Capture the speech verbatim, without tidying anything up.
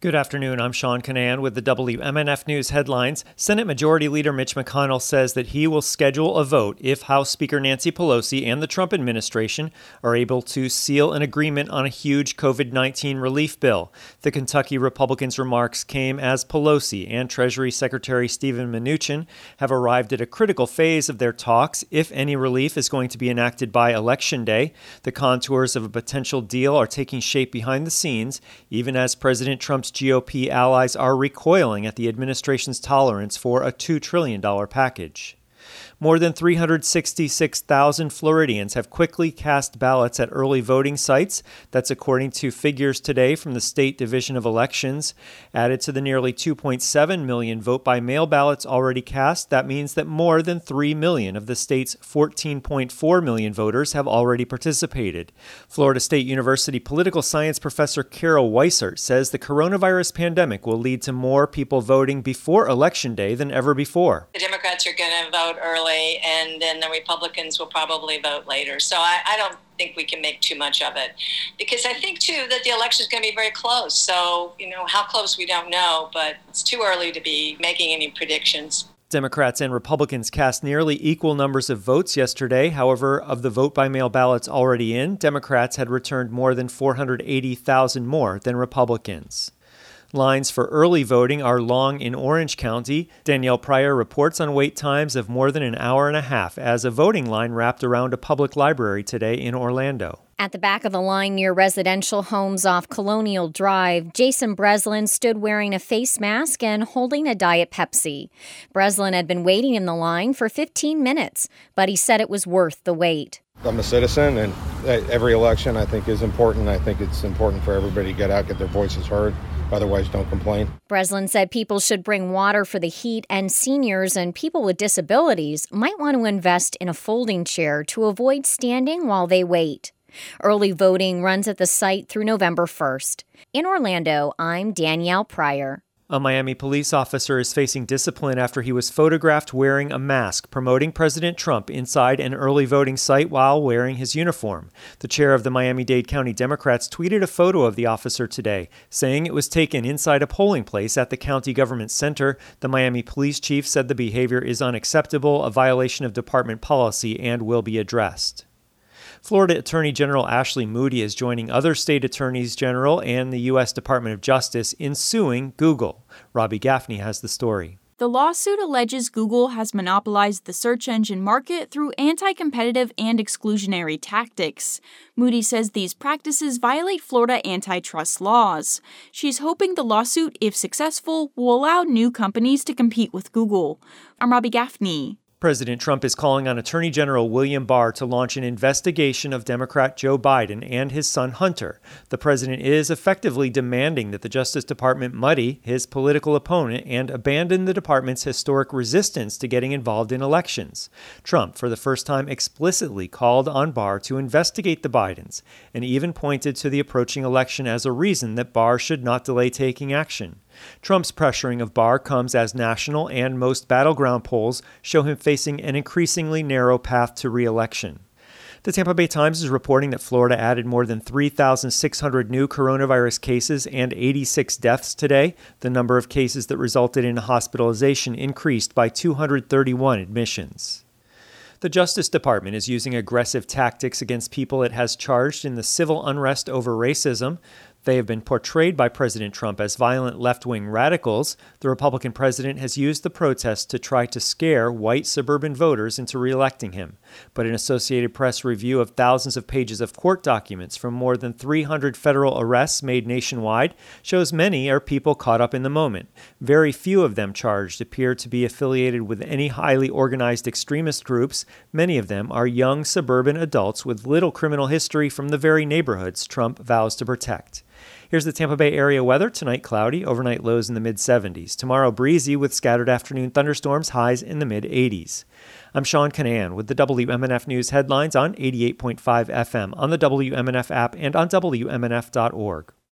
Good afternoon. I'm Sean Canan with the W M N F News headlines. Senate Majority Leader Mitch McConnell says that he will schedule a vote if House Speaker Nancy Pelosi and the Trump administration are able to seal an agreement on a huge covid nineteen relief bill. The Kentucky Republicans' remarks came as Pelosi and Treasury Secretary Steven Mnuchin have arrived at a critical phase of their talks if any relief is going to be enacted by Election Day. The contours of a potential deal are taking shape behind the scenes, even as President Trump's G O P allies are recoiling at the administration's tolerance for a two trillion dollars package. More than three hundred sixty-six thousand Floridians have quickly cast ballots at early voting sites. That's according to figures today from the State Division of Elections. Added to the nearly two point seven million vote-by-mail ballots already cast, that means that more than three million of the state's fourteen point four million voters have already participated. Florida State University political science professor Carol Weissert says the coronavirus pandemic will lead to more people voting before Election Day than ever before. The Democrats are going to vote early, and then the Republicans will probably vote later. So I, I don't think we can make too much of it, because I think, too, that the election is going to be very close. So, you know, how close we don't know, but it's too early to be making any predictions. Democrats and Republicans cast nearly equal numbers of votes yesterday. However, of the vote-by-mail ballots already in, Democrats had returned more than four hundred eighty thousand more than Republicans. Lines for early voting are long in Orange County. Danielle Pryor reports on wait times of more than an hour and a half as a voting line wrapped around a public library today in Orlando. At the back of the line near residential homes off Colonial Drive, Jason Breslin stood wearing a face mask and holding a Diet Pepsi. Breslin had been waiting in the line for fifteen minutes, but he said it was worth the wait. I'm a citizen, and every election I think is important. I think it's important for everybody to get out, get their voices heard. Otherwise, don't complain. Breslin said people should bring water for the heat, and seniors and people with disabilities might want to invest in a folding chair to avoid standing while they wait. Early voting runs at the site through November first. In Orlando, I'm Danielle Pryor. A Miami police officer is facing discipline after he was photographed wearing a mask, promoting President Trump inside an early voting site while wearing his uniform. The chair of the Miami-Dade County Democrats tweeted a photo of the officer today, saying it was taken inside a polling place at the county government center. The Miami police chief said the behavior is unacceptable, a violation of department policy, and will be addressed. Florida Attorney General Ashley Moody is joining other state attorneys general and the U S Department of Justice in suing Google. Robbie Gaffney has the story. The lawsuit alleges Google has monopolized the search engine market through anti-competitive and exclusionary tactics. Moody says these practices violate Florida antitrust laws. She's hoping the lawsuit, if successful, will allow new companies to compete with Google. I'm Robbie Gaffney. President Trump is calling on Attorney General William Barr to launch an investigation of Democrat Joe Biden and his son Hunter. The president is effectively demanding that the Justice Department muddy his political opponent and abandon the department's historic resistance to getting involved in elections. Trump, for the first time, explicitly called on Barr to investigate the Bidens and even pointed to the approaching election as a reason that Barr should not delay taking action. Trump's pressuring of Barr comes as national and most battleground polls show him facing an increasingly narrow path to re-election. The Tampa Bay Times is reporting that Florida added more than three thousand six hundred new coronavirus cases and eighty-six deaths today. The number of cases that resulted in hospitalization increased by two hundred thirty-one admissions. The Justice Department is using aggressive tactics against people it has charged in the civil unrest over racism. They have been portrayed by President Trump as violent left-wing radicals. The Republican president has used the protests to try to scare white suburban voters into re-electing him. But an Associated Press review of thousands of pages of court documents from more than three hundred federal arrests made nationwide shows many are people caught up in the moment. Very few of them charged appear to be affiliated with any highly organized extremist groups. Many of them are young suburban adults with little criminal history from the very neighborhoods Trump vows to protect. Here's the Tampa Bay area weather. Tonight, cloudy, overnight lows in the mid seventies. Tomorrow, breezy with scattered afternoon thunderstorms, highs in the mid eighties. I'm Sean Canan with the W M N F News headlines on eighty-eight point five F M, on the W M N F app, and on W M N F dot org.